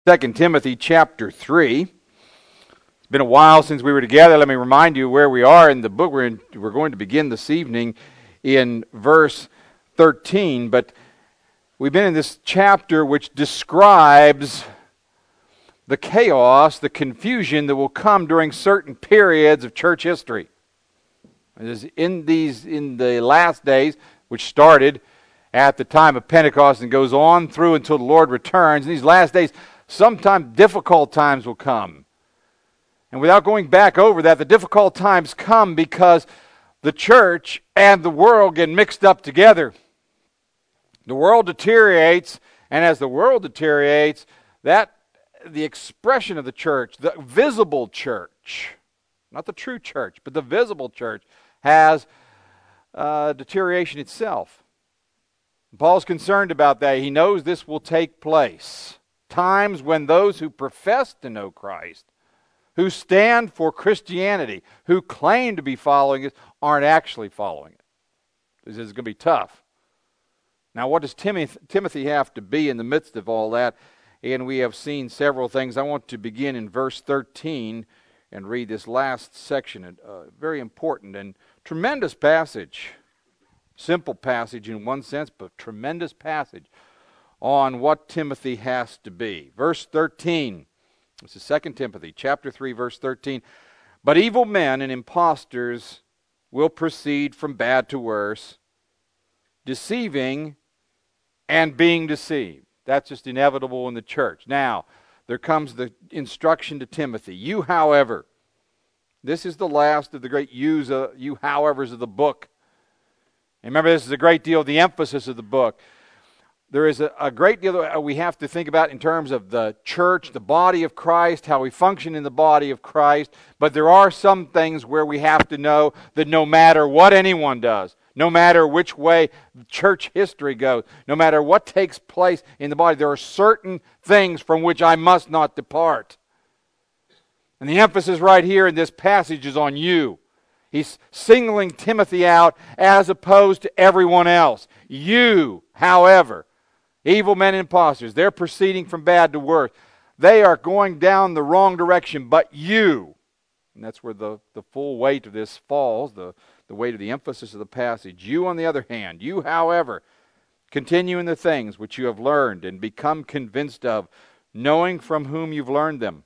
2 Timothy chapter 3. It's been a while since we were together. Let me remind you where we are in the book. We're going to begin this evening in verse 13. But we've been in this chapter which describes the chaos, the confusion that will come during certain periods of church history. In the last days, which started at the time of Pentecost and goes on through until the Lord returns, in these last days, sometimes difficult times will come. And without going back over that, the difficult times come because the church and the world get mixed up together. The world deteriorates, and as the world deteriorates, the expression of the church, the visible church, not the true church, but the visible church, has deterioration itself. Paul's concerned about that. He knows this will take place. Times when those who profess to know Christ, who stand for Christianity, who claim to be following it, aren't actually following it. This is going to be tough. Now, what does Timothy have to be in the midst of all that? And we have seen several things. I want to begin in verse 13 and read this last section. A very important and tremendous passage. Simple passage in one sense, but tremendous passage on what Timothy has to be. Verse 13. This is 2 Timothy chapter 3, verse 13. But evil men and impostors will proceed from bad to worse, deceiving and being deceived. That's just inevitable in the church. Now, there comes the instruction to Timothy. You, however, this is the last of the great you howevers of the book. And remember, this is a great deal of the emphasis of the book. There is a great deal that we have to think about in terms of the church, the body of Christ, how we function in the body of Christ. But there are some things where we have to know that no matter what anyone does, no matter which way church history goes, no matter what takes place in the body, there are certain things from which I must not depart. And the emphasis right here in this passage is on you. He's singling Timothy out as opposed to everyone else. You, however, evil men and impostors, they're proceeding from bad to worse. They are going down the wrong direction, but you, and that's where the full weight of this falls, the weight of the emphasis of the passage. You, on the other hand, you, however, continue in the things which you have learned and become convinced of, knowing from whom you've learned them,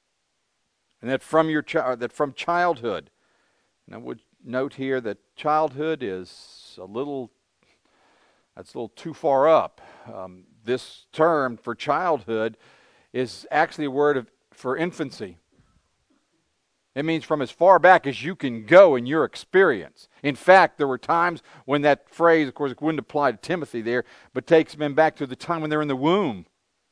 and that from childhood. And I would note here that childhood is a little too far up. This term for childhood is actually a word for infancy. It means from as far back as you can go in your experience. In fact, there were times when that phrase, of course, it wouldn't apply to Timothy there, but takes men back to the time when they're in the womb.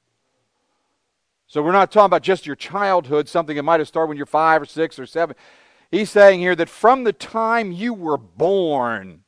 So we're not talking about just your childhood, something that might have started when you're 5 or 6 or 7. He's saying here that from the time you were born,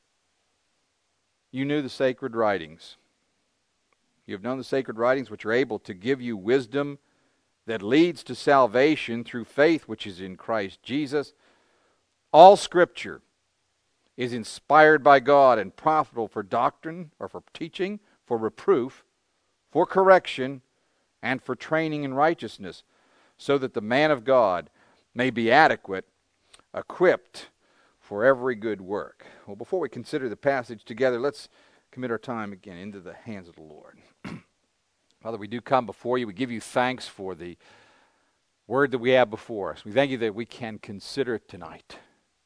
you knew the sacred writings. You have known the sacred writings which are able to give you wisdom that leads to salvation through faith which is in Christ Jesus. All Scripture is inspired by God and profitable for doctrine or for teaching, for reproof, for correction, and for training in righteousness, so that the man of God may be adequate, equipped for every good work. Well, before we consider the passage together, let's commit our time again into the hands of the Lord. Father, we do come before you. We give you thanks for the word that we have before us. We thank you that we can consider it tonight.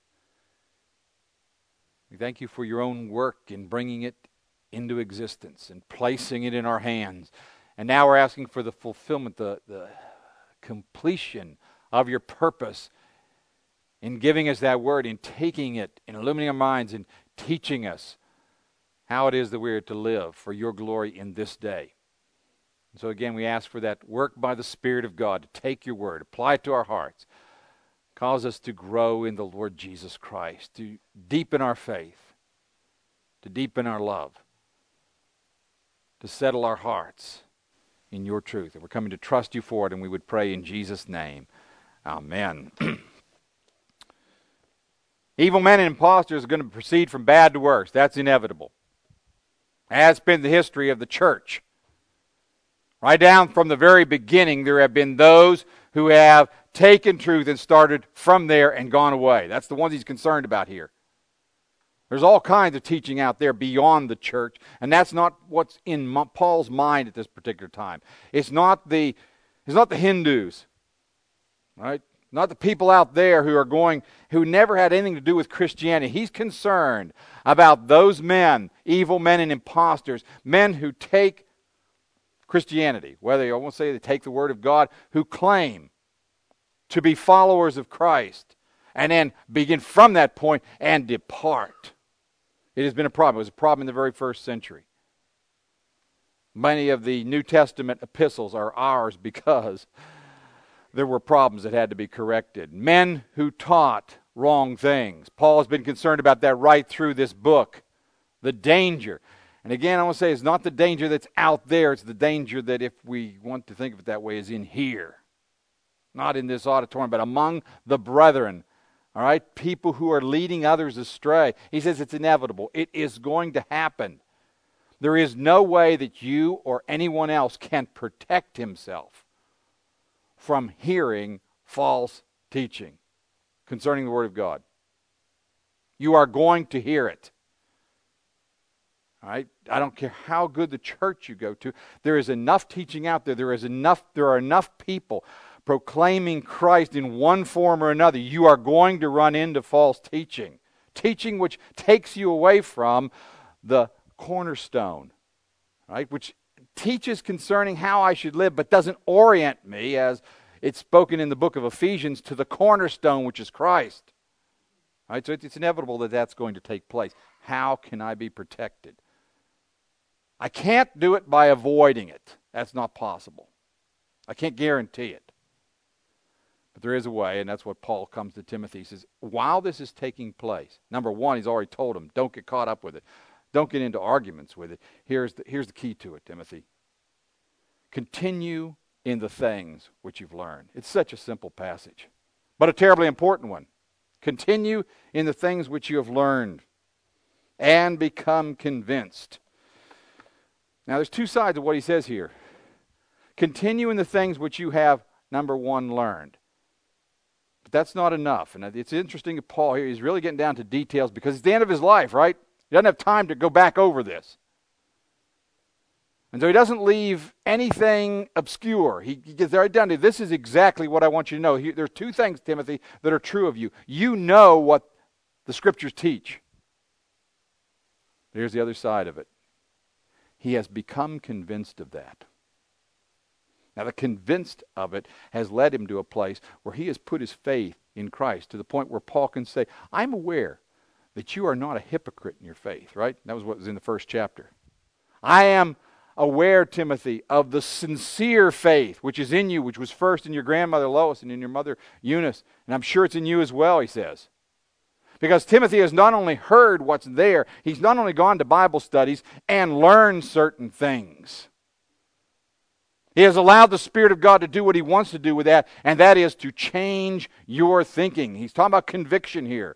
We thank you for your own work in bringing it into existence and placing it in our hands. And now we're asking for the fulfillment, the completion of your purpose in giving us that word, in taking it, in illuminating our minds, and teaching us how it is that we are to live for your glory in this day. And so again, we ask for that work by the Spirit of God to take your word, apply it to our hearts, cause us to grow in the Lord Jesus Christ, to deepen our faith, to deepen our love, to settle our hearts in your truth. And we're coming to trust you for it, and we would pray in Jesus' name. Amen. Evil men and impostors are going to proceed from bad to worse. That's inevitable. Has been the history of the church. Right down from the very beginning, there have been those who have taken truth and started from there and gone away. That's the ones he's concerned about here. There's all kinds of teaching out there beyond the church, and that's not what's in Paul's mind at this particular time. It's not the Hindus, right? Not the people out there who never had anything to do with Christianity. He's concerned about those men, evil men and imposters, men who take Christianity, whether I won't say they take the Word of God, who claim to be followers of Christ, and then begin from that point and depart. It has been a problem. It was a problem in the very first century. Many of the New Testament epistles are ours because there were problems that had to be corrected. Men who taught wrong things. Paul has been concerned about that right through this book. The danger. And again, I want to say it's not the danger that's out there. It's the danger that, if we want to think of it that way, is in here. Not in this auditorium, but among the brethren. All right? People who are leading others astray. He says it's inevitable. It is going to happen. There is no way that you or anyone else can protect himself from hearing false teaching concerning the Word of God. You are going to hear it. All right? I don't care how good the church you go to. There is enough teaching out there. There are enough people proclaiming Christ in one form or another. You are going to run into false teaching. Teaching which takes you away from the cornerstone, right? Which teaches concerning how I should live, but doesn't orient me, as it's spoken in the book of Ephesians, to the cornerstone, which is Christ. Right? So it's inevitable that that's going to take place. How can I be protected? I can't do it by avoiding it. That's not possible. I can't guarantee it. But there is a way, and that's what Paul comes to Timothy. He says, while this is taking place, number one, he's already told him, don't get caught up with it. Don't get into arguments with it. Here's the key to it, Timothy. Continue in the things which you've learned. It's such a simple passage, but a terribly important one. Continue in the things which you have learned and become convinced. Now, there's two sides of what he says here. Continue in the things which you have, number one, learned. But that's not enough. And it's interesting that Paul here, he's really getting down to details because it's the end of his life, right? He doesn't have time to go back over this. And so he doesn't leave anything obscure. He gets right down to, this is exactly what I want you to know. There are two things, Timothy, that are true of you. You know what the Scriptures teach. Here's the other side of it. He has become convinced of that. Now, the convinced of it has led him to a place where he has put his faith in Christ, to the point where Paul can say, I'm aware that you are not a hypocrite in your faith, right? That was what was in the first chapter. I am aware, Timothy, of the sincere faith which is in you, which was first in your grandmother Lois and in your mother Eunice. And I'm sure it's in you as well, he says. Because Timothy has not only heard what's there, he's not only gone to Bible studies and learned certain things. He has allowed the Spirit of God to do what he wants to do with that, and that is to change your thinking. He's talking about conviction here.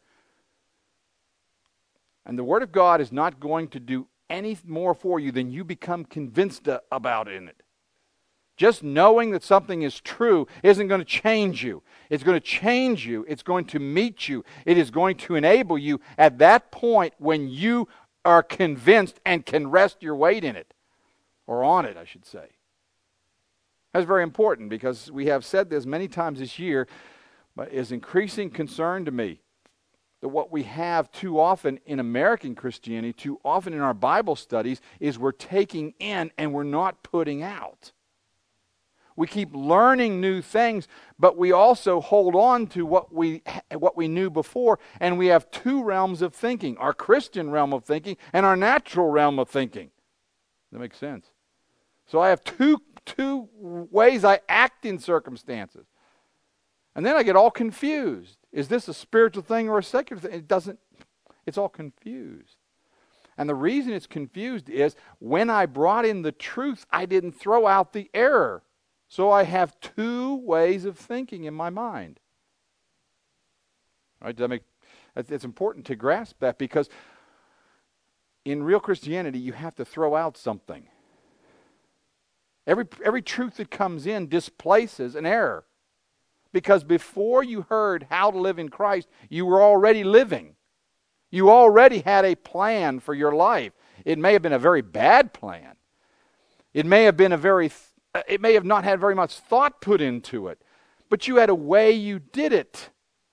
And the Word of God is not going to do any more for you than you become convinced about in it. Just knowing that something is true isn't going to change you. It's going to change you. It's going to meet you. It is going to enable you at that point when you are convinced and can rest your weight in it. Or on it, I should say. That's very important because we have said this many times this year, but it is increasing concern to me that what we have too often in American Christianity, too often in our Bible studies, is we're taking in and we're not putting out. We keep learning new things, but we also hold on to what we knew before, and we have two realms of thinking, our Christian realm of thinking and our natural realm of thinking. That makes sense. So I have two ways I act in circumstances. And then I get all confused. Is this a spiritual thing or a secular thing? It's all confused. And the reason it's confused is when I brought in the truth, I didn't throw out the error. So I have two ways of thinking in my mind. All right, it's important to grasp that because in real Christianity, you have to throw out something. Every truth that comes in displaces an error. Because before you heard how to live in Christ, you were already living. You already had a plan for your life. It may have been a very bad plan. It may have not had very much thought put into it. But you had a way you did it.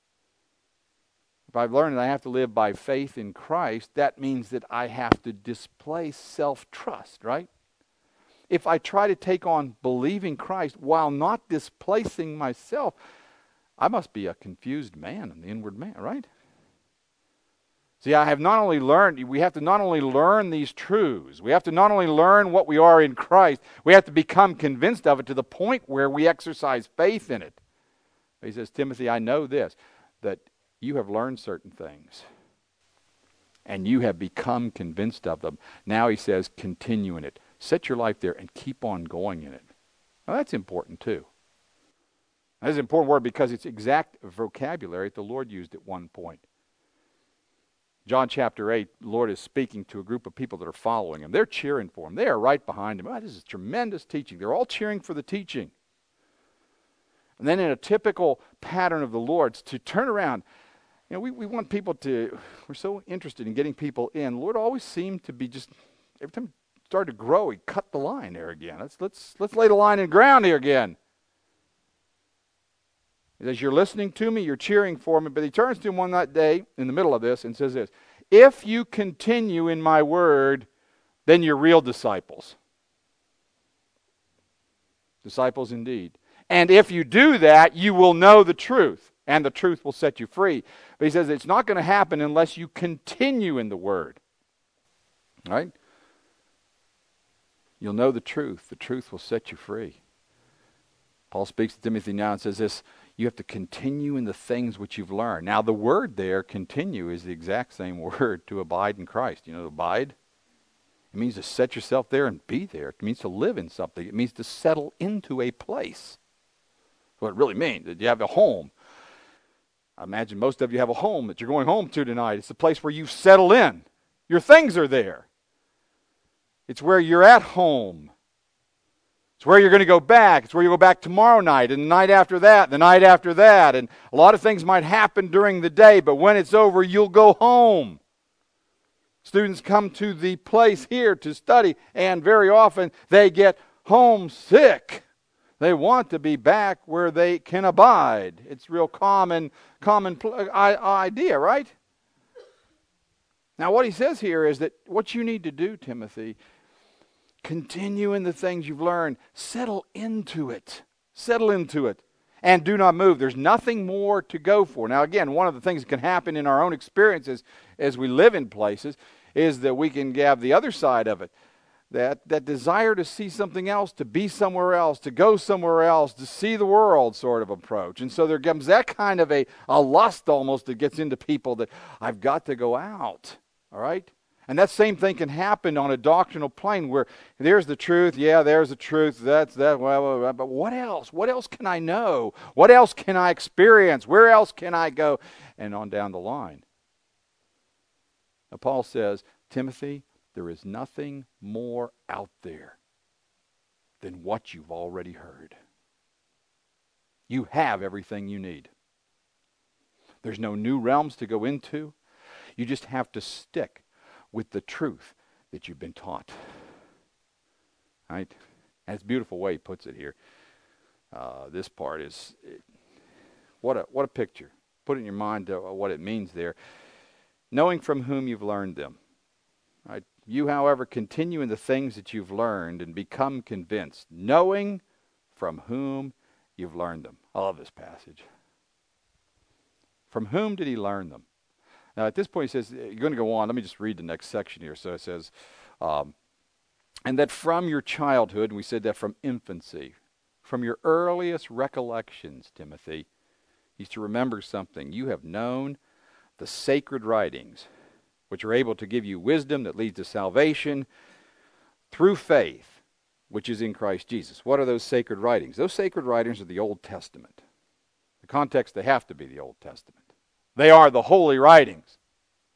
If I've learned that I have to live by faith in Christ, that means that I have to displace self-trust, right? If I try to take on believing Christ while not displacing myself, I must be a confused man, an inward man, right? See, we have to not only learn these truths, we have to not only learn what we are in Christ, we have to become convinced of it to the point where we exercise faith in it. He says, Timothy, I know this, that you have learned certain things, and you have become convinced of them. Now he says, continue in it. Set your life there and keep on going in it. Now that's important too. That's an important word because it's exact vocabulary that the Lord used at one point. John chapter 8, the Lord is speaking to a group of people that are following him. They're cheering for him. They are right behind him. Oh, this is tremendous teaching. They're all cheering for the teaching. And then in a typical pattern of the Lord's, to turn around. You know, we want people we're so interested in getting people in. The Lord always seemed to be just, every time it started to grow, he cut the line there again. Let's lay the line in the ground here again. As you're listening to me, you're cheering for me. But he turns to him one that day in the middle of this and says this, if you continue in my word, then you're real disciples. Disciples indeed. And if you do that, you will know the truth, and the truth will set you free. But he says it's not going to happen unless you continue in the word. Right? You'll know the truth. The truth will set you free. Paul speaks to Timothy now and says this, you have to continue in the things which you've learned. Now the word there, continue, is the exact same word to abide in Christ. You know, abide? It means to set yourself there and be there. It means to live in something. It means to settle into a place. What it really means, that you have a home. I imagine most of you have a home that you're going home to tonight. It's the place where you've settled in. Your things are there. It's where you're at home. It's where you're going to go back. It's where you go back tomorrow night and the night after that, the night after that. And a lot of things might happen during the day, but when it's over, you'll go home. Students come to the place here to study, and very often they get homesick. They want to be back where they can abide. It's a real common idea, right? Now what he says here is that what you need to do, Timothy, continue in the things you've learned. Settle into it. Settle into it. And do not move. There's nothing more to go for. Now again, one of the things that can happen in our own experiences as we live in places is that we can have the other side of it. That desire to see something else, to be somewhere else, to go somewhere else, to see the world sort of approach. And so there comes that kind of a lust almost that gets into people that I've got to go out. All right? And that same thing can happen on a doctrinal plane where there's the truth, yeah, there's the truth, that's that, well, but what else? What else can I know? What else can I experience? Where else can I go? And on down the line. Now Paul says, Timothy, there is nothing more out there than what you've already heard. You have everything you need. There's no new realms to go into. You just have to stick with the truth that you've been taught. Right? And it's a beautiful way he puts it here. This part is, what a picture. Put it in your mind what it means there. Knowing from whom you've learned them. Right? You, however, continue in the things that you've learned and become convinced. Knowing from whom you've learned them. I love this passage. From whom did he learn them? Now, at this point, he says, you're going to go on. Let me just read the next section here. So it says, and that from your childhood, and we said that from infancy, from your earliest recollections, Timothy, he's to remember something. You have known the sacred writings, which are able to give you wisdom that leads to salvation through faith, which is in Christ Jesus. What are those sacred writings? Those sacred writings are the Old Testament. The context, they have to be the Old Testament. They are the holy writings.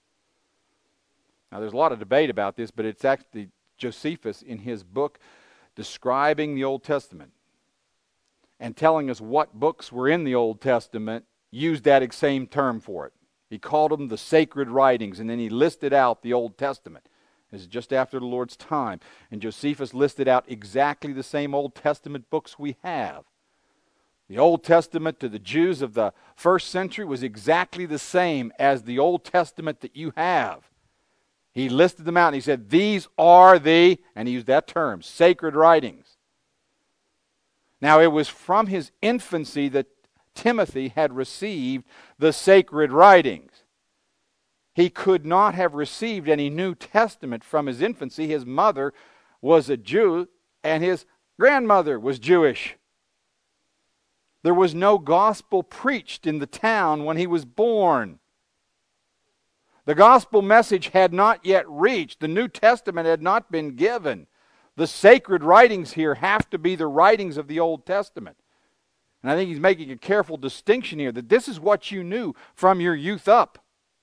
Now, there's a lot of debate about this, but it's actually Josephus in his book describing the Old Testament and telling us what books were in the Old Testament, used that same term for it. He called them the sacred writings, and then he listed out the Old Testament. This is just after the Lord's time. And Josephus listed out exactly the same Old Testament books we have. The Old Testament to the Jews of the first century was exactly the same as the Old Testament that you have. He listed them out and he said, these are the, and he used that term, sacred writings. Now it was from his infancy that Timothy had received the sacred writings. He could not have received any New Testament from his infancy. His mother was a Jew and his grandmother was Jewish. There was no gospel preached in the town when he was born. The gospel message had not yet reached. The New Testament had not been given. The sacred writings here have to be the writings of the Old Testament. And I think he's making a careful distinction here that this is what you knew from your youth up.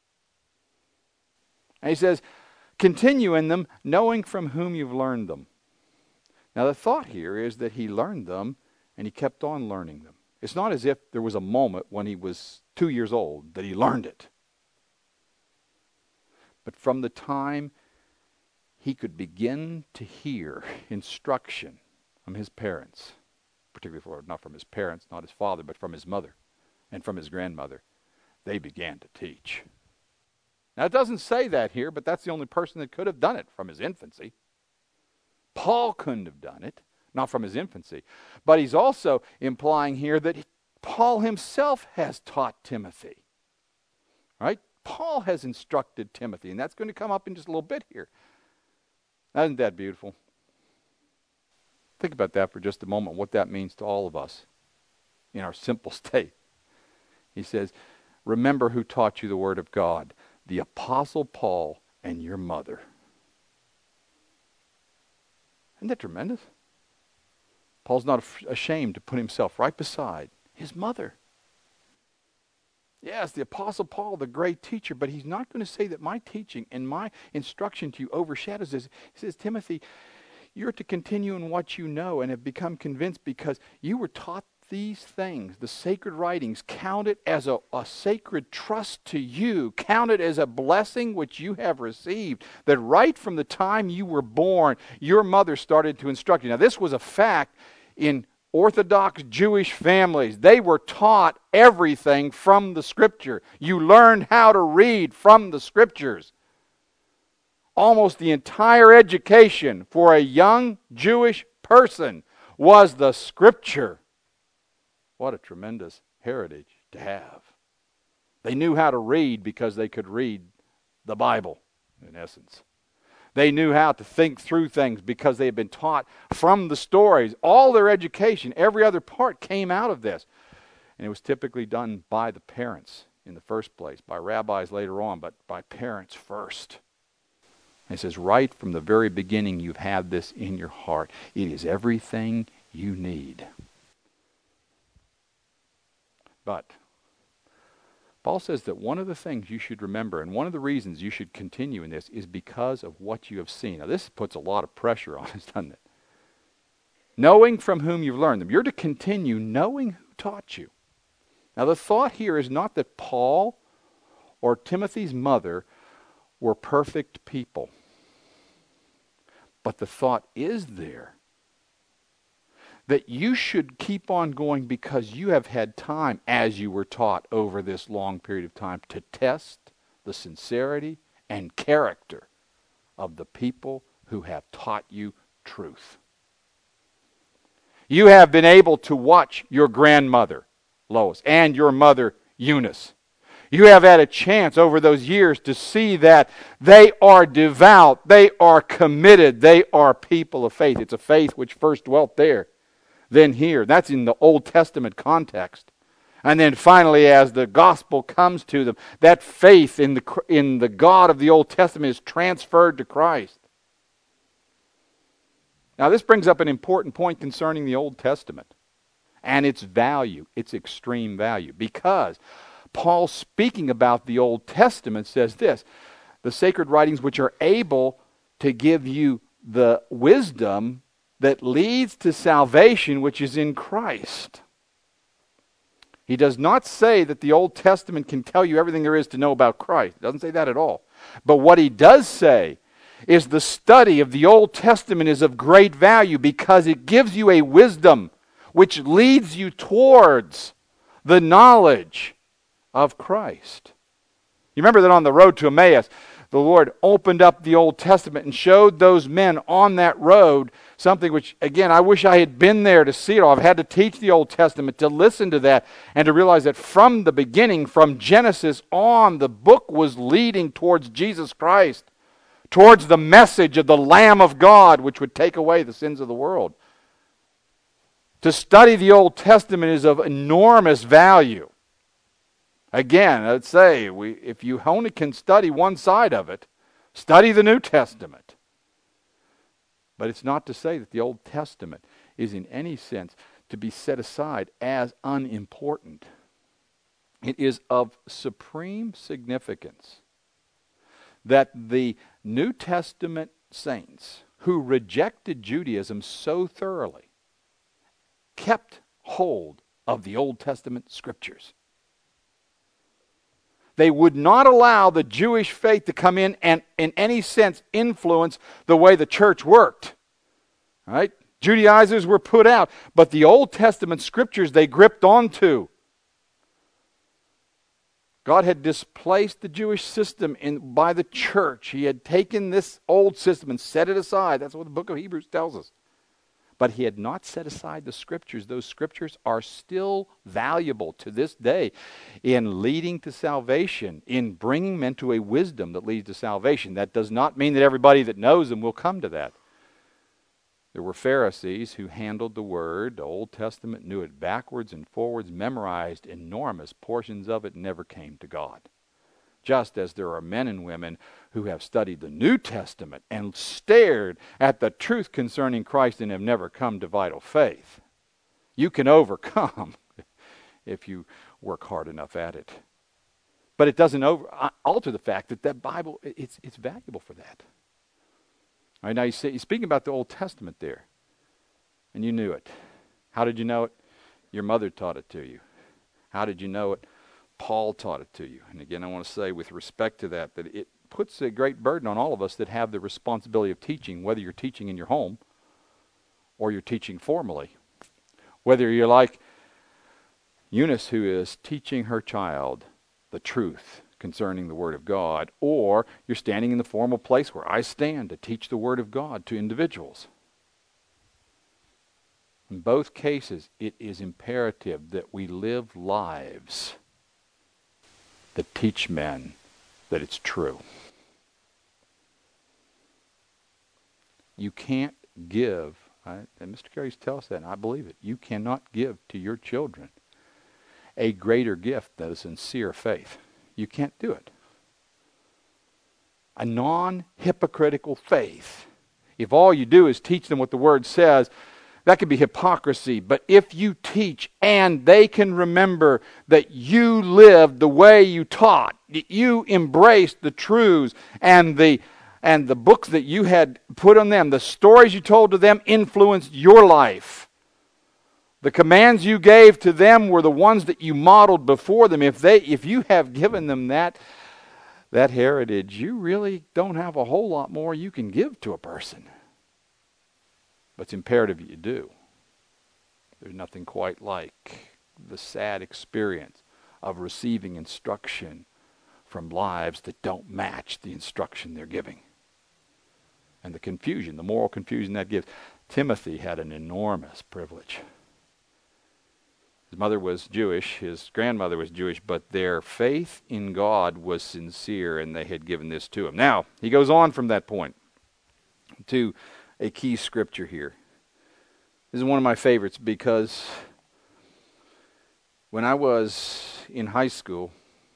And he says, continue in them, knowing from whom you've learned them. Now the thought here is that he learned them and he kept on learning them. It's not as if there was a moment when he was 2 years old that he learned it. But from the time he could begin to hear instruction from his parents, particularly not from his parents, not his father, but from his mother and from his grandmother, they began to teach. Now it doesn't say that here, but that's the only person that could have done it from his infancy. Paul couldn't have done it. Not from his infancy. But he's also implying here that Paul himself has taught Timothy. Right? Paul has instructed Timothy, and that's going to come up in just a little bit here. Isn't that beautiful? Think about that for just a moment, what that means to all of us in our simple state. He says, remember who taught you the Word of God, the Apostle Paul and your mother. Isn't that tremendous? Paul's not ashamed to put himself right beside his mother. Yes, the Apostle Paul, the great teacher, but he's not going to say that my teaching and my instruction to you overshadows this. He says, Timothy, you're to continue in what you know and have become convinced because you were taught these things, the sacred writings. Count it as a sacred trust to you. Count it as a blessing which you have received. That right from the time you were born, your mother started to instruct you. Now this was a fact in Orthodox Jewish families. They were taught everything from the Scripture. You learned how to read from the Scriptures. Almost the entire education for a young Jewish person was the Scripture. What a tremendous heritage to have. They knew how to read because they could read the Bible, in essence. They knew how to think through things because they had been taught from the stories. All their education, every other part came out of this. And it was typically done by the parents in the first place, by rabbis later on, but by parents first. And it says, right from the very beginning, you've had this in your heart. It is everything you need. But Paul says that one of the things you should remember, and one of the reasons you should continue in this, is because of what you have seen. Now this puts a lot of pressure on us, doesn't it? Knowing from whom you've learned them. You're to continue knowing who taught you. Now the thought here is not that Paul or Timothy's mother were perfect people. But the thought is there that you should keep on going because you have had time, as you were taught over this long period of time, to test the sincerity and character of the people who have taught you truth. You have been able to watch your grandmother, Lois, and your mother, Eunice. You have had a chance over those years to see that they are devout, they are committed, they are people of faith. It's a faith which first dwelt there, then here. That's in the Old Testament context. And then finally, as the gospel comes to them, that faith in the God of the Old Testament is transferred to Christ. Now this brings up an important point concerning the Old Testament and its value, its extreme value. Because Paul, speaking about the Old Testament, says this: the sacred writings which are able to give you the wisdom that leads to salvation, which is in Christ. He does not say that the Old Testament can tell you everything there is to know about Christ. He doesn't say that at all. But what he does say is the study of the Old Testament is of great value because it gives you a wisdom which leads you towards the knowledge of Christ. You remember that on the road to Emmaus, the Lord opened up the Old Testament and showed those men on that road something which, again, I wish I had been there to see it all. I've had to teach the Old Testament, to listen to that, and to realize that from the beginning, from Genesis on, the book was leading towards Jesus Christ, towards the message of the Lamb of God, which would take away the sins of the world. To study the Old Testament is of enormous value. Again, I'd say, if you only can study one side of it, study the New Testament. But it's not to say that the Old Testament is in any sense to be set aside as unimportant. It is of supreme significance that the New Testament saints who rejected Judaism so thoroughly kept hold of the Old Testament scriptures. They would not allow the Jewish faith to come in and in any sense influence the way the church worked. Right? Judaizers were put out, but the Old Testament scriptures they gripped onto. God had displaced the Jewish system by the church. He had taken this old system and set it aside. That's what the book of Hebrews tells us. But he had not set aside the scriptures. Those scriptures are still valuable to this day in leading to salvation, in bringing men to a wisdom that leads to salvation. That does not mean that everybody that knows them will come to that. There were Pharisees who handled the Word, the Old Testament, knew it backwards and forwards, memorized enormous portions of it, and never came to God. Just as there are men and women who have studied the New Testament and stared at the truth concerning Christ and have never come to vital faith. You can overcome if you work hard enough at it. But it doesn't alter the fact that that Bible, it's valuable for that. All right, now you're speaking about the Old Testament there, and you knew it. How did you know it? Your mother taught it to you. How did you know it? Paul taught it to you. And again, I want to say with respect to that it puts a great burden on all of us that have the responsibility of teaching, whether you're teaching in your home or you're teaching formally. Whether you're like Eunice, who is teaching her child the truth concerning the Word of God, or you're standing in the formal place where I stand to teach the Word of God to individuals. In both cases, it is imperative that we live lives that teach men that it's true. You can't give, right? And Mr. Carey tells us that, and I believe it. You cannot give to your children a greater gift than a sincere faith. You can't do it. A non-hypocritical faith. If all you do is teach them what the Word says, that could be hypocrisy. But if you teach and they can remember that you lived the way you taught, that you embraced the truths and the books that you had put on them, the stories you told to them influenced your life. The commands you gave to them were the ones that you modeled before them. If you have given them that heritage, you really don't have a whole lot more you can give to a person. But it's imperative that you do. There's nothing quite like the sad experience of receiving instruction from lives that don't match the instruction they're giving. And the confusion, the moral confusion that gives. Timothy had an enormous privilege. His mother was Jewish, his grandmother was Jewish, but their faith in God was sincere, and they had given this to him. Now, he goes on from that point to a key scripture here. This is one of my favorites because when I was in high school,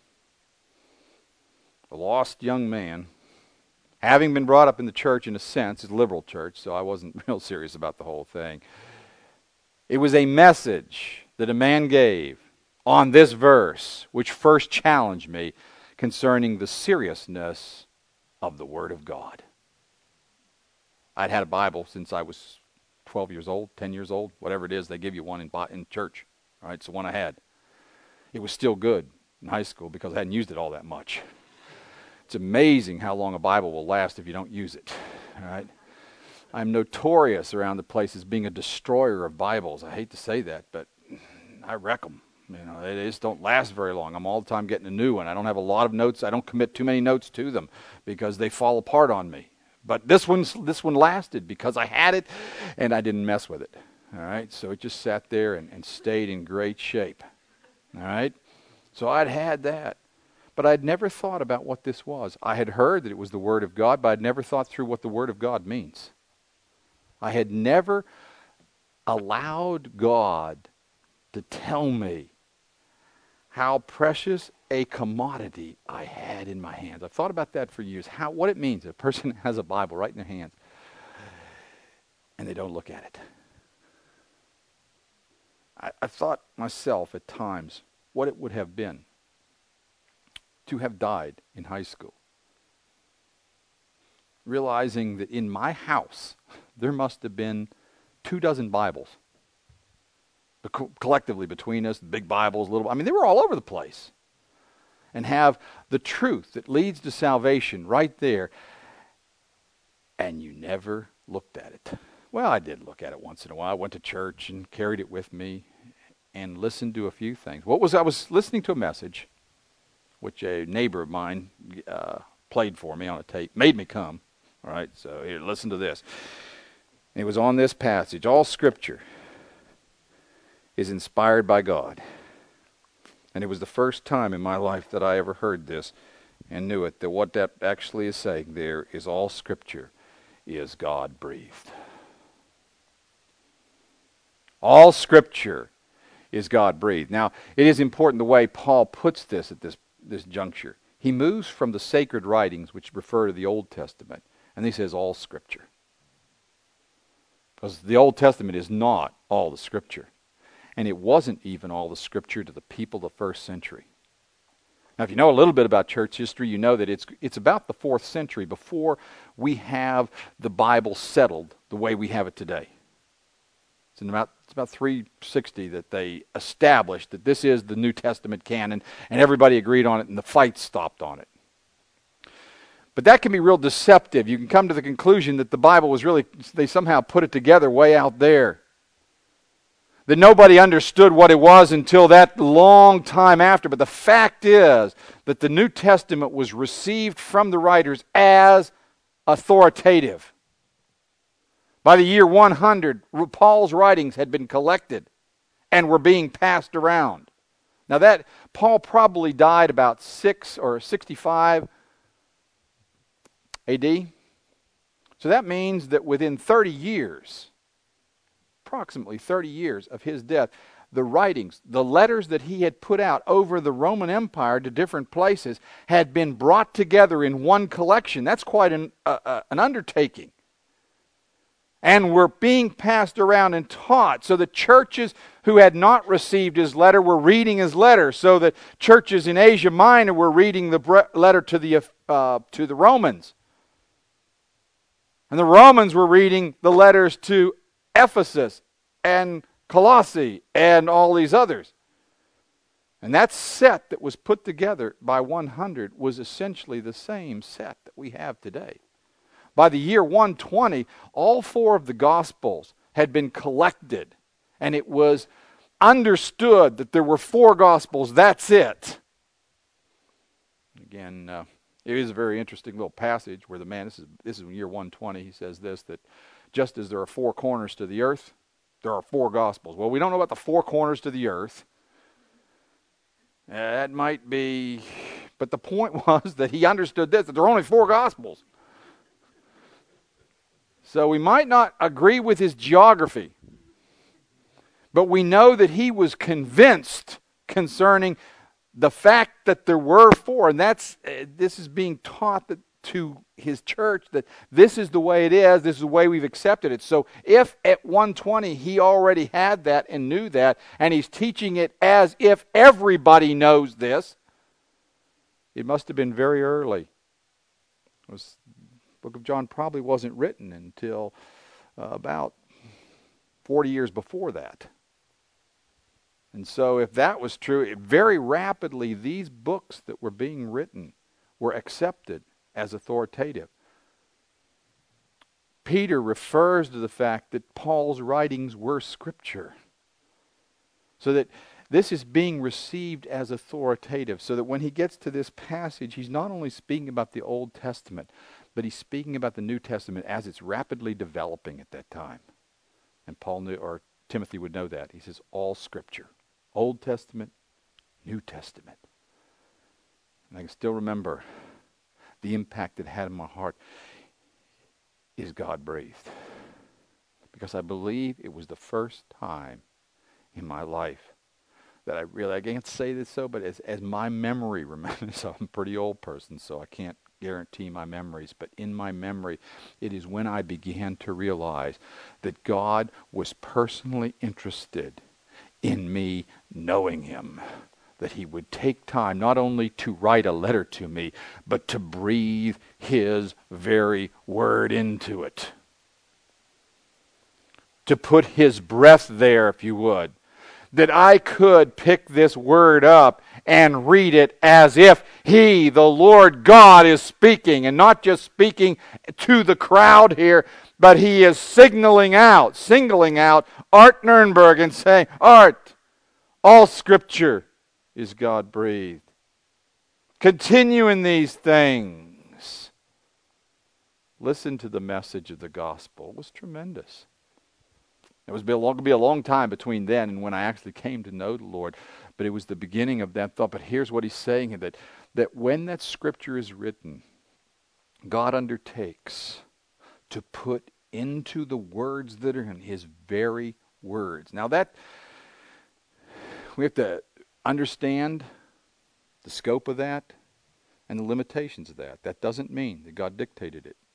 a lost young man, having been brought up in the church in a sense, it's a liberal church, so I wasn't real serious about the whole thing. It was a message that a man gave on this verse, which first challenged me concerning the seriousness of the Word of God. I'd had a Bible since I was 12 years old, 10 years old, whatever it is, they give you one in church. All right, it's the one I had. It was still good in high school because I hadn't used it all that much. It's amazing how long a Bible will last if you don't use it. All right. I'm notorious around the place as being a destroyer of Bibles. I hate to say that, but I wreck them. You know, they just don't last very long. I'm all the time getting a new one. I don't have a lot of notes. I don't commit too many notes to them because they fall apart on me. But this one lasted because I had it and I didn't mess with it. All right, so it just sat there and stayed in great shape. All right, so I'd had that. But I'd never thought about what this was. I had heard that it was the Word of God, but I'd never thought through what the Word of God means. I had never allowed God to tell me how precious a commodity I had in my hands. I've thought about that for years, what it means that a person has a Bible right in their hands and they don't look at it. I thought myself at times what it would have been to have died in high school, realizing that in my house there must have been 24 Bibles. Collectively between us, the big Bibles, they were all over the place. And have the truth that leads to salvation right there. And you never looked at it. Well, I did look at it once in a while. I went to church and carried it with me and listened to a few things. I was listening to a message, which a neighbor of mine played for me on a tape, made me come. All right, so here, listen to this. It was on this passage. All Scripture is inspired by God. And it was the first time in my life that I ever heard this and knew it, that what that actually is saying there is all Scripture is God-breathed. All Scripture is God-breathed. Now, it is important the way Paul puts this at this juncture. He moves from the sacred writings, which refer to the Old Testament, and he says all Scripture. Because the Old Testament is not all the Scripture. And it wasn't even all the Scripture to the people of the first century. Now, if you know a little bit about church history, you know that it's about the 4th century before we have the Bible settled the way we have it today. It's about 360 that they established that this is the New Testament canon, and everybody agreed on it, and the fight stopped on it. But that can be real deceptive. You can come to the conclusion that the Bible was they somehow put it together way out there. That nobody understood what it was until that long time after. But the fact is that the New Testament was received from the writers as authoritative. By the year 100, Paul's writings had been collected and were being passed around. Now that Paul probably died about 6 or 65 AD. So that means that within 30 years, approximately 30 years of his death, the writings, the letters that he had put out over the Roman Empire to different places had been brought together in one collection. That's quite an undertaking. And were being passed around and taught. So the churches who had not received his letter were reading his letter. So that churches in Asia Minor were reading the letter to the Romans. And the Romans were reading the letters to Ephesus and Colossae and all these others. And that set that was put together by 100 was essentially the same set that we have today. By the year 120, all 4 of the Gospels had been collected, and it was understood that there were 4 Gospels. That's it. Again, it is a very interesting little passage where the man, this is in year 120, he says this, that just as there are 4 corners to the earth, there are 4 Gospels. Well, we don't know about the 4 corners to the earth. That might be, but the point was that he understood this, that there are only 4 Gospels. So we might not agree with his geography, but we know that he was convinced concerning the fact that there were 4, and this is being taught to his church, that this is the way it is, this is the way we've accepted it. So if at 120 he already had that and knew that, and he's teaching it as if everybody knows this, it must have been very early. The book of John probably wasn't written until about 40 years before that. And so if that was true, very rapidly these books that were being written were accepted as authoritative. Peter refers to the fact that Paul's writings were Scripture. So that this is being received as authoritative. So that when he gets to this passage, he's not only speaking about the Old Testament, but he's speaking about the New Testament as it's rapidly developing at that time. And Paul knew, or Timothy would know that. He says, all Scripture. Old Testament, New Testament. And I can still remember the impact it had on my heart. Is God breathed? Because I believe it was the first time in my life that I can't say this so, but as my memory remembers, I'm a pretty old person, so I can't guarantee my memories, but in my memory, it is when I began to realize that God was personally interested in me knowing Him, that He would take time not only to write a letter to me, but to breathe His very word into it. To put His breath there, if you would. That I could pick this word up and read it as if He, the Lord God, is speaking. And not just speaking to the crowd here, but He is singling out Art Nurnberg and saying, Art, all Scripture is God-breathed. Continue in these things. Listen to the message of the gospel. It was tremendous. It was going to be a long time between then and when I actually came to know the Lord. But it was the beginning of that thought. But here's what he's saying, that when that Scripture is written, God undertakes to put into the words that are in His very words. Now that, we have to understand the scope of that and the limitations of that. That doesn't mean that God dictated it.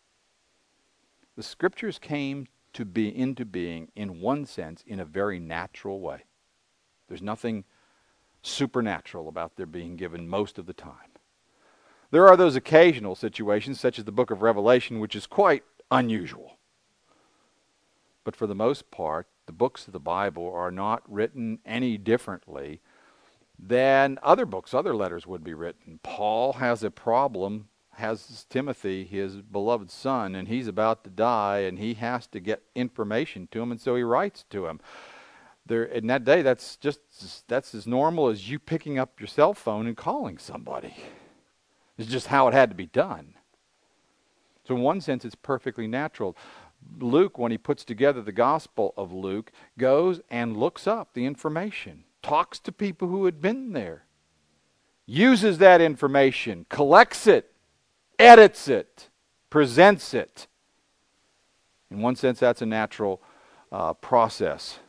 The Scriptures came to be into being, in one sense, in a very natural way. There's nothing supernatural about their being given most of the time. There are those occasional situations, such as the book of Revelation, which is quite unusual. But for the most part, the books of the Bible are not written any differently than other books, other letters would be written. Paul has a problem, has Timothy, his beloved son, and he's about to die, and he has to get information to him, and so he writes to him. In that day, that's as normal as you picking up your cell phone and calling somebody. It's just how it had to be done. So in one sense, it's perfectly natural. Luke, when he puts together the Gospel of Luke, goes and looks up the information, talks to people who had been there, uses that information, collects it, edits it, presents it. In one sense, that's a natural process.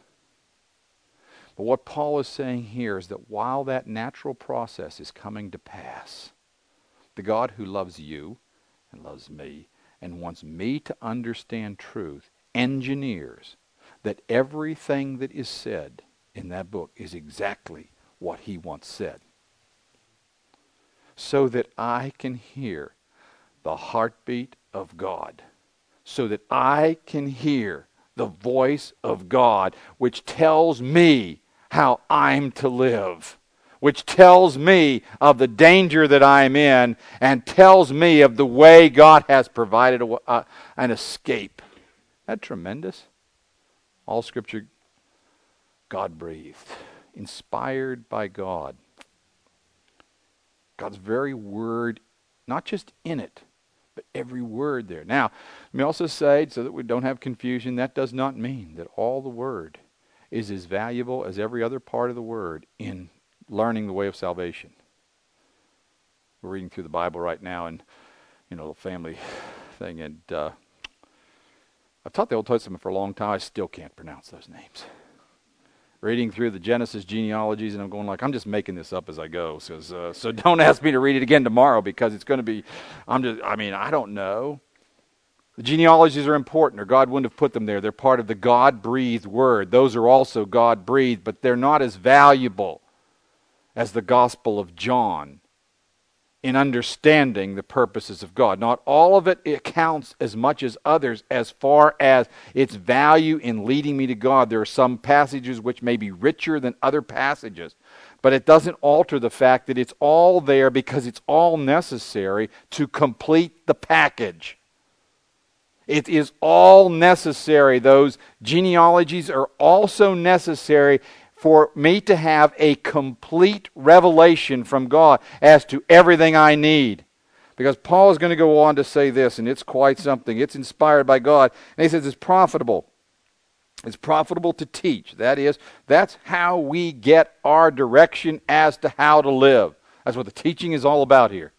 But what Paul is saying here is that while that natural process is coming to pass, the God who loves you and loves me and wants me to understand truth engineers that everything that is said in that book is exactly what He once said, so that I can hear the heartbeat of God, so that I can hear the voice of God, which tells me how I'm to live, which tells me of the danger that I'm in, and tells me of the way God has provided an escape. Isn't that tremendous? All Scripture, God-breathed, inspired by God. God's very word, not just in it, but every word there. Now, let me also say, so that we don't have confusion, that does not mean that all the word is as valuable as every other part of the word in learning the way of salvation. We're reading through the Bible right now, and the family thing, and I've taught the Old Testament for a long time. I still can't pronounce those names. Reading through the Genesis genealogies, and I'm going I'm just making this up as I go. So don't ask me to read it again tomorrow, because it's going to be, I don't know. The genealogies are important, or God wouldn't have put them there. They're part of the God-breathed word. Those are also God-breathed, but they're not as valuable as the Gospel of John in understanding the purposes of God. Not all of it counts as much as others as far as its value in leading me to God. There are some passages which may be richer than other passages, but it doesn't alter the fact that it's all there because it's all necessary to complete the package. It is all necessary. Those genealogies are also necessary for me to have a complete revelation from God as to everything I need. Because Paul is going to go on to say this, and it's quite something. It's inspired by God. And he says it's profitable. It's profitable to teach. That is, that's how we get our direction as to how to live. That's what the teaching is all about here.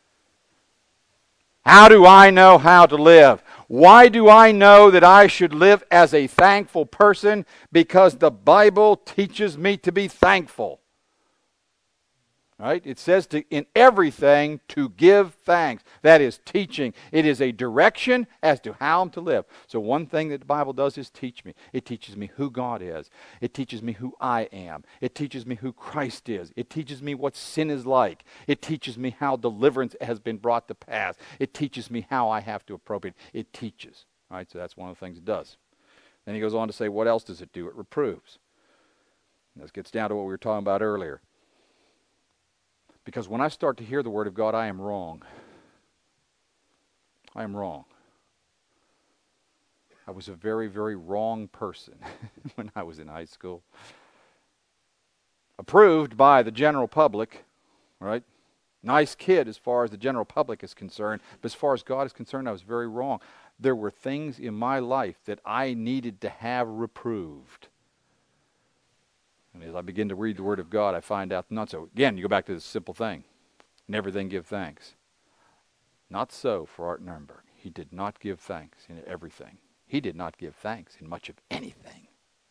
How do I know how to live? Why do I know that I should live as a thankful person? Because the Bible teaches me to be thankful. Right? It says in everything to give thanks. That is teaching. It is a direction as to how I'm to live. So one thing that the Bible does is teach me. It teaches me who God is. It teaches me who I am. It teaches me who Christ is. It teaches me what sin is like. It teaches me how deliverance has been brought to pass. It teaches me how I have to appropriate. It teaches. Right? So that's one of the things it does. Then he goes on to say, what else does it do? It reproves. And this gets down to what we were talking about earlier. Because when I start to hear the Word of God, I am wrong. I am wrong. I was a very, very wrong person when I was in high school. Approved by the general public, right? Nice kid as far as the general public is concerned, but as far as God is concerned, I was very wrong. There were things in my life that I needed to have reproved. And as I begin to read the Word of God, I find out not so. Again, you go back to this simple thing. In everything give thanks. Not so for Art Nuremberg. He did not give thanks in everything. He did not give thanks in much of anything.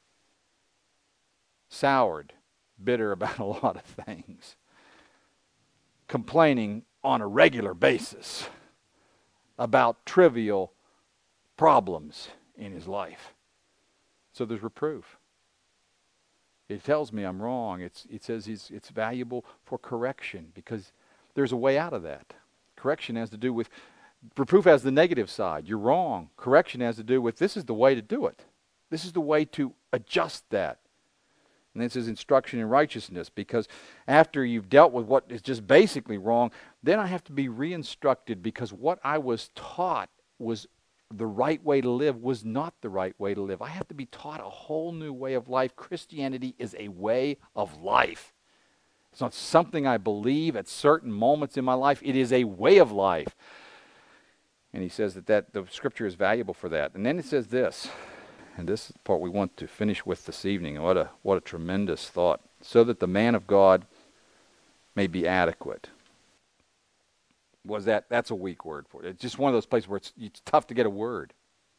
Soured, bitter about a lot of things. Complaining on a regular basis about trivial problems in his life. So there's reproof. It tells me I'm wrong. It says it's valuable for correction because there's a way out of that. Correction has to do with, reproof has the negative side. You're wrong. Correction has to do with this is the way to do it. This is the way to adjust that. And this is instruction in righteousness because after you've dealt with what is just basically wrong, then I have to be re-instructed because what I was taught was the right way to live was not the right way to live. I have to be taught a whole new way of life. Christianity is a way of life. It's not something I believe at certain moments in my life. It is a way of life. And he says that the Scripture is valuable for that. And then it says this, and this is the part we want to finish with this evening. What a tremendous thought. So that the man of God may be adequate. That's a weak word for it. It's just one of those places where it's tough to get a word.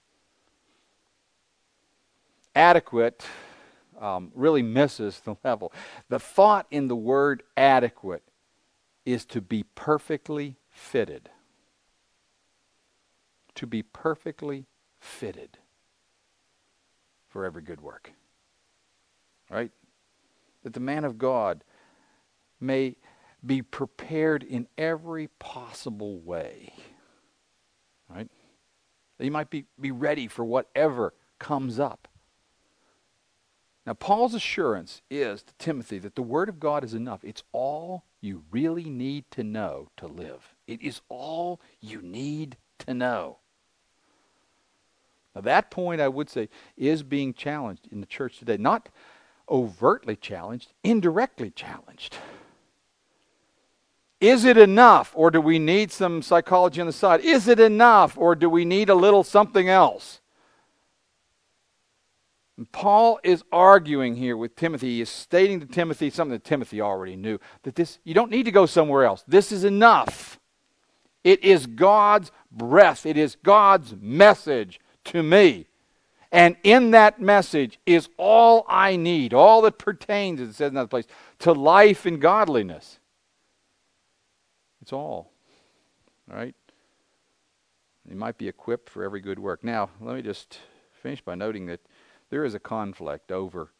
Adequate really misses the level. The thought in the word adequate is to be perfectly fitted. To be perfectly fitted for every good work. Right? That the man of God may be prepared in every possible way. Right? That he might be ready for whatever comes up. Now, Paul's assurance is to Timothy that the Word of God is enough. It's all you really need to know to live. It is all you need to know. Now, that point, I would say, is being challenged in the church today. Not overtly challenged, indirectly challenged. Is it enough, or do we need some psychology on the side? Is it enough, or do we need a little something else? And Paul is arguing here with Timothy. He is stating to Timothy something that Timothy already knew, that you don't need to go somewhere else. This is enough. It is God's breath. It is God's message to me. And in that message is all I need, all that pertains, as it says in another place, to life and godliness. It's all right? You might be equipped for every good work. Now, let me just finish by noting that there is a conflict over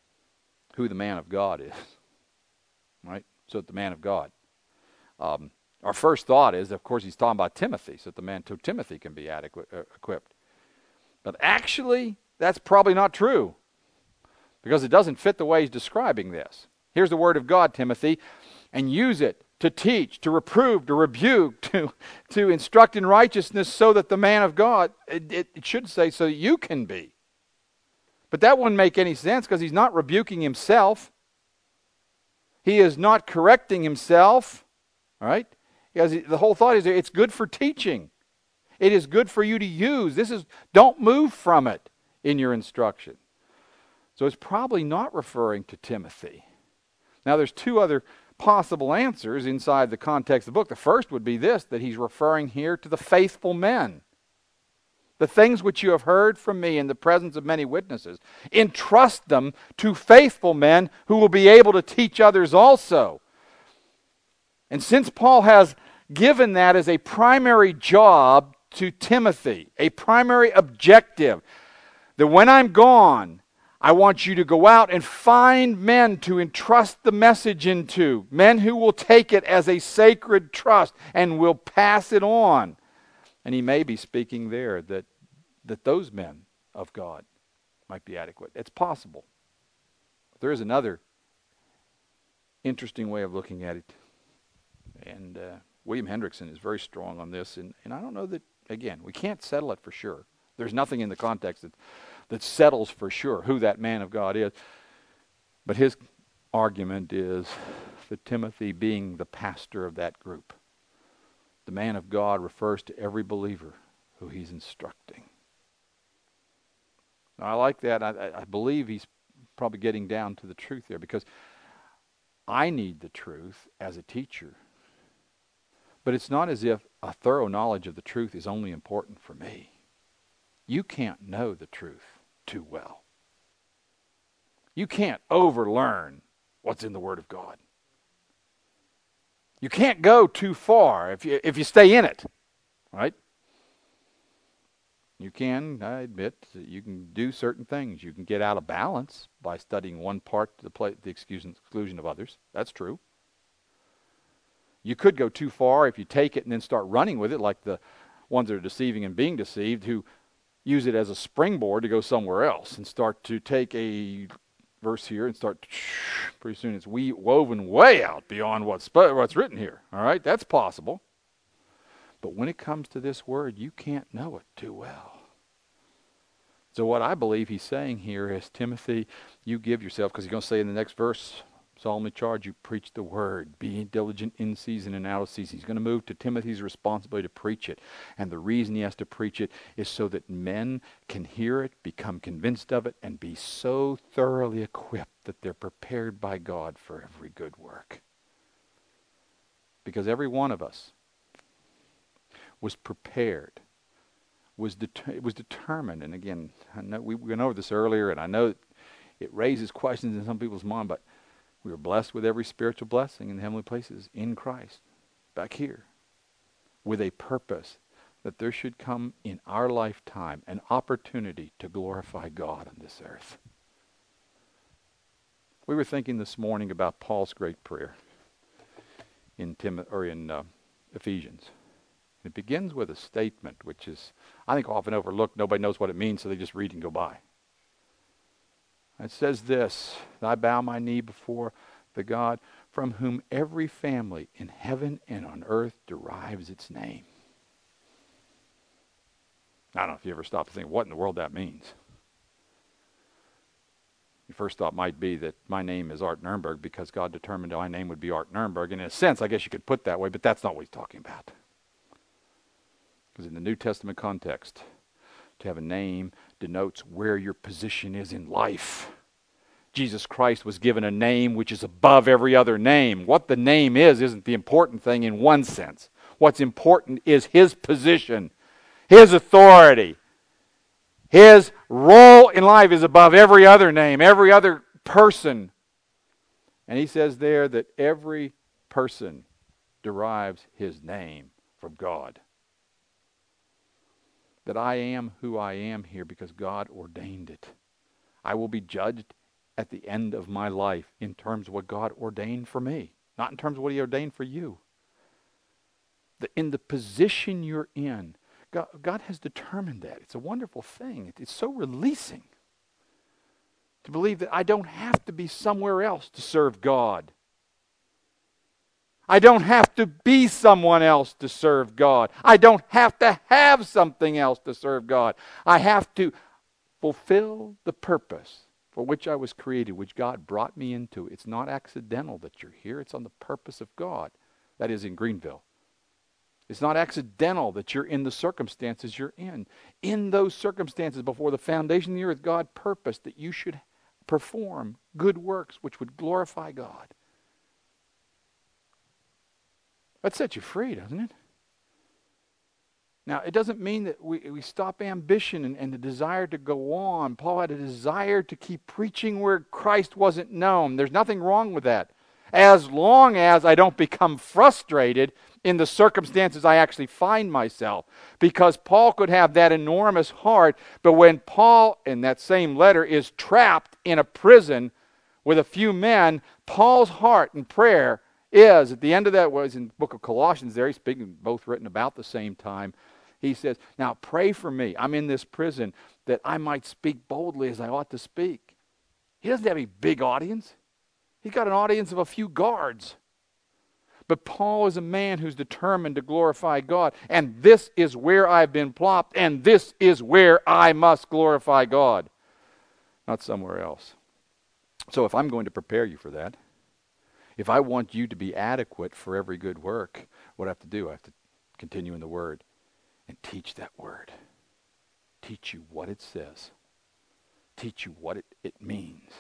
who the man of God is. Right? So the man of God. Our first thought is, of course, he's talking about Timothy, so that the man to Timothy can be equipped. But actually, that's probably not true, because it doesn't fit the way he's describing this. Here's the word of God, Timothy, and use it to teach, to reprove, to rebuke, to instruct in righteousness, so that the man of God, it should say, so that you can be. But that wouldn't make any sense, because he's not rebuking himself. He is not correcting himself, all right? Because the whole thought is it's good for teaching. It is good for you to use. Don't move from it in your instruction. So it's probably not referring to Timothy. Now there's two other possible answers inside the context of the book. The first would be this, that he's referring here to the faithful men. The things which you have heard from me in the presence of many witnesses, entrust them to faithful men who will be able to teach others also. And since Paul has given that as a primary job to Timothy, a primary objective, that when I'm gone, I want you to go out and find men to entrust the message into, men who will take it as a sacred trust and will pass it on. And he may be speaking there that those men of God might be adequate. It's possible. But there is another interesting way of looking at it. And William Hendrickson is very strong on this. And I don't know that, again, we can't settle it for sure. There's nothing in the context that settles for sure who that man of God is. But his argument is that Timothy, being the pastor of that group, the man of God refers to every believer who he's instructing. Now, I like that. I believe he's probably getting down to the truth there, because I need the truth as a teacher. But it's not as if a thorough knowledge of the truth is only important for me. You can't know the truth too well. You can't overlearn what's in the Word of God. You can't go too far if you stay in it, right? You can, I admit, you can do certain things. You can get out of balance by studying one part to the exclusion of others. That's true. You could go too far if you take it and then start running with it, like the ones that are deceiving and being deceived, who use it as a springboard to go somewhere else and start to take a verse here and start, pretty soon it's woven way out beyond what's written here. All right, that's possible. But when it comes to this word, you can't know it too well. So what I believe he's saying here is, Timothy, you give yourself, because he's going to say in the next verse, solemnly charge you, preach the word, be diligent in season and out of season. He's going to move to Timothy's responsibility to preach it. And the reason he has to preach it is so that men can hear it, become convinced of it, and be so thoroughly equipped that they're prepared by God for every good work. Because every one of us was prepared, was determined. And again, I know we went over this earlier, and I know it raises questions in some people's mind, but we are blessed with every spiritual blessing in the heavenly places in Christ, back here, with a purpose that there should come in our lifetime an opportunity to glorify God on this earth. We were thinking this morning about Paul's great prayer in Ephesians. It begins with a statement which is, I think, often overlooked. Nobody knows what it means, so they just read and go by. It says this, I bow my knee before the God from whom every family in heaven and on earth derives its name. I don't know if you ever stop to think what in the world that means. Your first thought might be that my name is Art Nurnberg because God determined my name would be Art Nurnberg. And in a sense, I guess you could put it that way, but that's not what he's talking about. Because in the New Testament context, to have a name denotes where your position is in life. Jesus Christ was given a name which is above every other name. What the name is isn't the important thing in one sense. What's important is his position, his authority. His role in life is above every other name, every other person. And he says there that every person derives his name from God. That I am who I am here because God ordained it. I will be judged at the end of my life in terms of what God ordained for me, not in terms of what he ordained for you. in the position you're in. God has determined that. It's a wonderful thing. It's so releasing to believe that I don't have to be somewhere else to serve God. I don't have to be someone else to serve God. I don't have to have something else to serve God. I have to fulfill the purpose for which I was created, which God brought me into. It's not accidental that you're here. It's on the purpose of God. That is in Greenville. It's not accidental that you're in the circumstances you're in. In those circumstances before the foundation of the earth, God purposed that you should perform good works which would glorify God. That sets you free, doesn't it? Now, it doesn't mean that we stop ambition and the desire to go on. Paul had a desire to keep preaching where Christ wasn't known. There's nothing wrong with that. As long as I don't become frustrated in the circumstances I actually find myself. Because Paul could have that enormous heart, but when Paul, in that same letter, is trapped in a prison with a few men, Paul's heart and prayer is, at the end of that, was in the book of Colossians there, he's speaking, both written about the same time. He says, now pray for me. I'm in this prison that I might speak boldly as I ought to speak. He doesn't have a big audience. He's got an audience of a few guards. But Paul is a man who's determined to glorify God. And this is where I've been plopped. And this is where I must glorify God. Not somewhere else. So if I'm going to prepare you for that, if I want you to be adequate for every good work, what I have to do, I have to continue in the Word and teach that Word. Teach you what it says. Teach you what it means.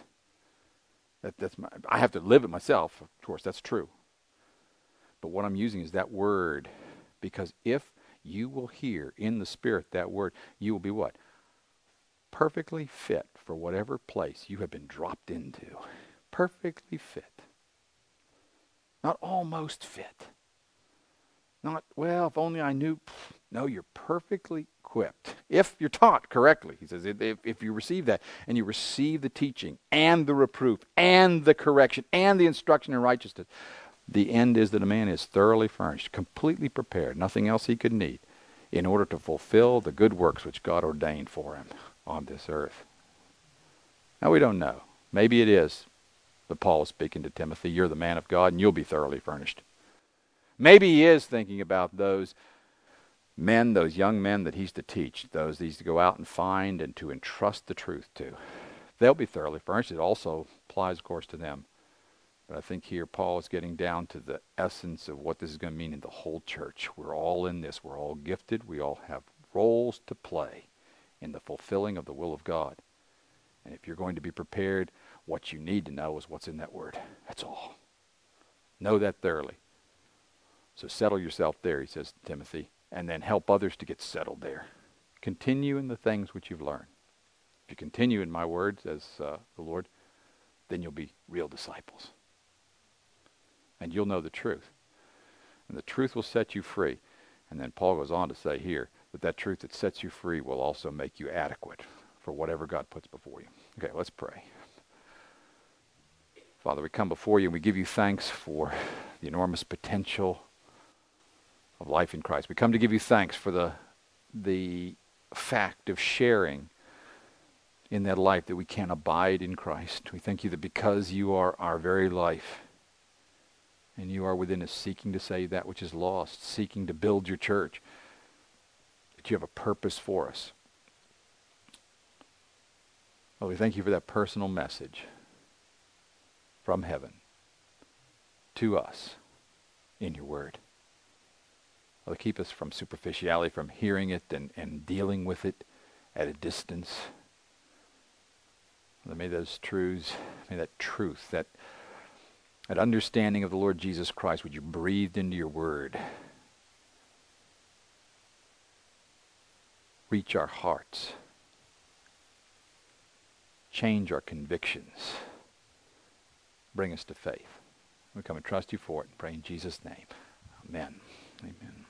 I have to live it myself, of course, that's true. But what I'm using is that Word, because if you will hear in the Spirit that Word, you will be what? Perfectly fit for whatever place you have been dropped into. Perfectly fit. Not almost fit. Not, well, if only I knew. No, you're perfectly equipped. If you're taught correctly, he says, if you receive that, and you receive the teaching, and the reproof, and the correction, and the instruction in righteousness, the end is that a man is thoroughly furnished, completely prepared, nothing else he could need, in order to fulfill the good works which God ordained for him on this earth. Now, we don't know. Maybe it is. But Paul is speaking to Timothy, you're the man of God, and you'll be thoroughly furnished. Maybe he is thinking about those men, those young men that he's to teach, those that he's to go out and find and to entrust the truth to. They'll be thoroughly furnished. It also applies, of course, to them. But I think here Paul is getting down to the essence of what this is going to mean in the whole church. We're all in this. We're all gifted. We all have roles to play in the fulfilling of the will of God. And if you're going to be prepared, what you need to know is what's in that Word. That's all. Know that thoroughly. So settle yourself there, he says to Timothy, and then help others to get settled there. Continue in the things which you've learned. If you continue in my word, says the Lord, then you'll be real disciples. And you'll know the truth. And the truth will set you free. And then Paul goes on to say here that that truth that sets you free will also make you adequate for whatever God puts before you. Okay, let's pray. Father, we come before you and we give you thanks for the enormous potential of life in Christ. We come to give you thanks for the fact of sharing in that life that we can abide in Christ. We thank you that because you are our very life and you are within us seeking to save that which is lost, seeking to build your church, that you have a purpose for us. Well, we thank you for that personal message from heaven to us in your word. Well, keep us from superficiality, from hearing it and dealing with it at a distance. Well, may those truths, may that truth, that understanding of the Lord Jesus Christ, which you breathed into your word, reach our hearts, change our convictions, bring us to faith. We come and trust you for it and pray in Jesus' name. Amen. Amen.